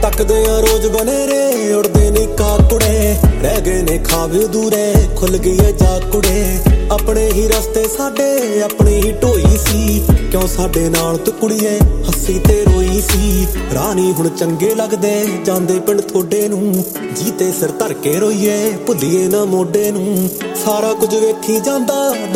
ਤੱਕਦੇ ਆ ਰੋਜ਼ ਬਨੇਰੇ ਉੜਦੇ ਨੀ ਕਾਕੁੜੇ ਰਹਿ ਗਏ ਨੇ ਖਾਬ ਦੂਰੇ ਖੁੱਲ ਗਈ ਏ ਜਾ ਕੁੜੇ ਆਪਣੇ ਹੀ ਰਸਤੇ ਸਾਡੇ ਆਪਣੀ ਹੀ ਢੋਈ ਸੀ ਕਿਉਂ ਸਾਡੇ ਨਾਲ ਤੂੰ ਕੁੜੀਏ ਹੱਸੀ ਤੇ ਰੋਈ ਸੀ ਰਾਣੀ ਹੁਣ ਚੰਗੇ ਲੱਗਦੇ ਜਾਂਦੇ ਪਿੰਡ ਥੋੜੇ ਨੂੰ ਜੀਤੇ ਸਿਰ ਧਰ ਕੇ ਰੋਈਏ ਭੁੱਲੀਏ ਨਾ ਮੋਢੇ ਨੂੰ ਸਾਰਾ ਕੁਝ ਵੇਖੀ ਜਾਂਦਾ